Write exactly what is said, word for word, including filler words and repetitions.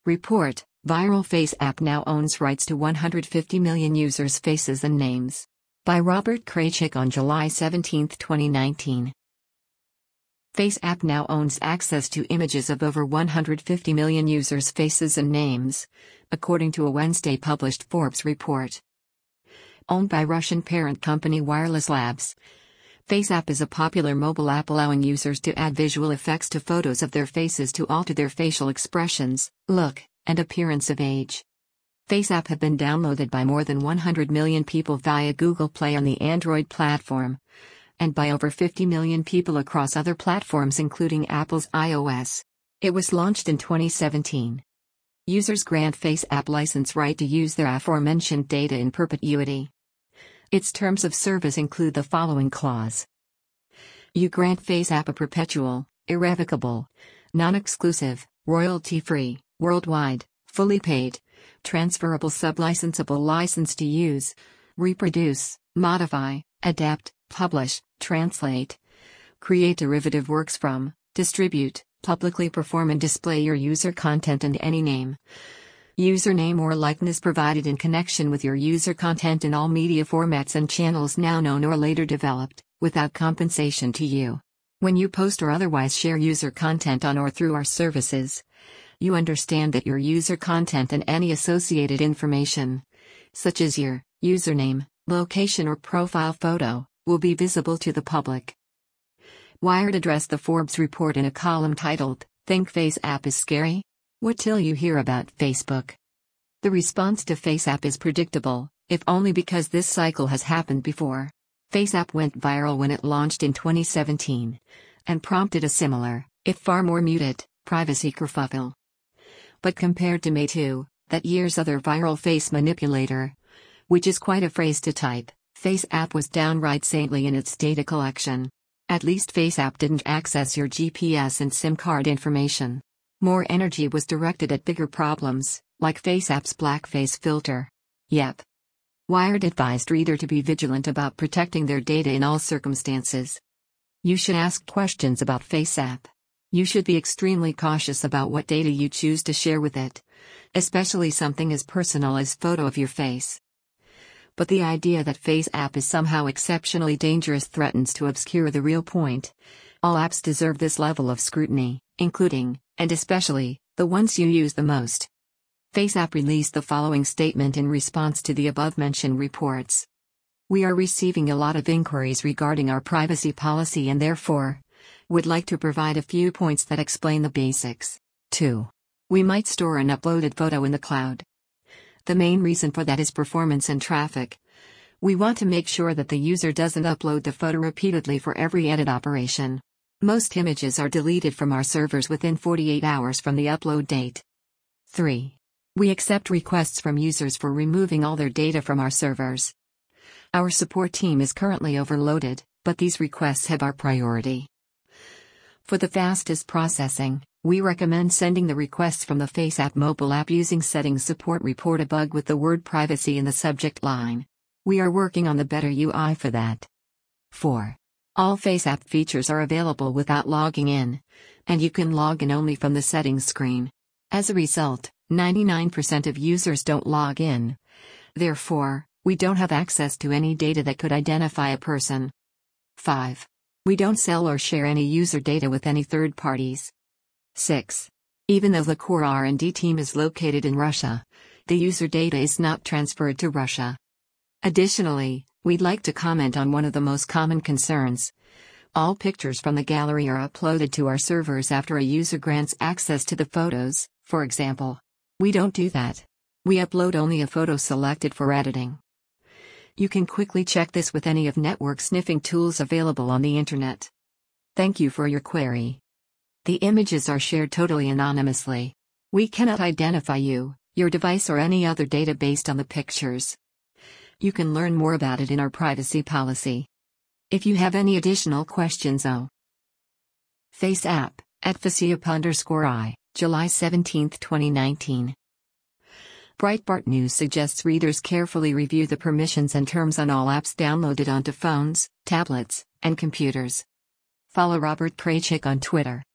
Report: Viral Face app now owns rights to one hundred fifty million users' faces and names. By Robert Kraychik on July seventeenth, twenty nineteen. Face app now owns access to images of over one hundred fifty million users' faces and names, according to a Wednesday published Forbes report. Owned by Russian parent company Wireless Labs, FaceApp is a popular mobile app allowing users to add visual effects to photos of their faces to alter their facial expressions, look, and appearance of age. FaceApp have been downloaded by more than one hundred million people via Google Play on the Android platform, and by over fifty million people across other platforms including Apple's iOS. It was launched in twenty seventeen. Users grant FaceApp license right to use their aforementioned data in perpetuity. Its terms of service include the following clause. You grant FaceApp a perpetual, irrevocable, non-exclusive, royalty-free, worldwide, fully paid, transferable sublicensable license to use, reproduce, modify, adapt, publish, translate, create derivative works from, distribute, publicly perform and display your user content in any name, username or likeness provided in connection with your user content in all media formats and channels now known or later developed, without compensation to you. When you post or otherwise share user content on or through our services, you understand that your user content and any associated information, such as your username, location or profile photo, will be visible to the public. Wired addressed the Forbes report in a column titled, "Think FaceApp is Scary? What till you hear about Facebook?" The response to FaceApp is predictable, if only because this cycle has happened before. FaceApp went viral when it launched in twenty seventeen, and prompted a similar, if far more muted, privacy kerfuffle. But compared to Meitu, that year's other viral face manipulator, which is quite a phrase to type, FaceApp was downright saintly in its data collection. At least FaceApp didn't access your G P S and SIM card information. More energy was directed at bigger problems, like FaceApp's blackface filter. Yep. Wired advised reader to be vigilant about protecting their data in all circumstances. You should ask questions about FaceApp. You should be extremely cautious about what data you choose to share with it, especially something as personal as photo of your face. But the idea that FaceApp is somehow exceptionally dangerous threatens to obscure the real point. All apps deserve this level of scrutiny, including, and especially, the ones you use the most. FaceApp released the following statement in response to the above-mentioned reports. We are receiving a lot of inquiries regarding our privacy policy and therefore, would like to provide a few points that explain the basics. two. We might store an uploaded photo in the cloud. The main reason for that is performance and traffic. We want to make sure that the user doesn't upload the photo repeatedly for every edit operation. Most images are deleted from our servers within forty-eight hours from the upload date. three. We accept requests from users for removing all their data from our servers. Our support team is currently overloaded, but these requests have our priority. For the fastest processing, we recommend sending the requests from the FaceApp mobile app using settings support report a bug with the word privacy in the subject line. We are working on the better U I for that. four. All FaceApp features are available without logging in, and you can log in only from the settings screen. As a result, ninety-nine percent of users don't log in. Therefore, we don't have access to any data that could identify a person. five. We don't sell or share any user data with any third parties. six. Even though the core R and D team is located in Russia, the user data is not transferred to Russia. Additionally, we'd like to comment on one of the most common concerns. All pictures from the gallery are uploaded to our servers after a user grants access to the photos, for example. We don't do that. We upload only a photo selected for editing. You can quickly check this with any of network sniffing tools available on the internet. Thank you for your query. The images are shared totally anonymously. We cannot identify you, your device or any other data based on the pictures. You can learn more about it in our privacy policy. If you have any additional questions, oh. FaceApp, at FaceApp underscore I, July seventeenth, twenty nineteen. Breitbart News suggests readers carefully review the permissions and terms on all apps downloaded onto phones, tablets, and computers. Follow Robert Kraychik on Twitter.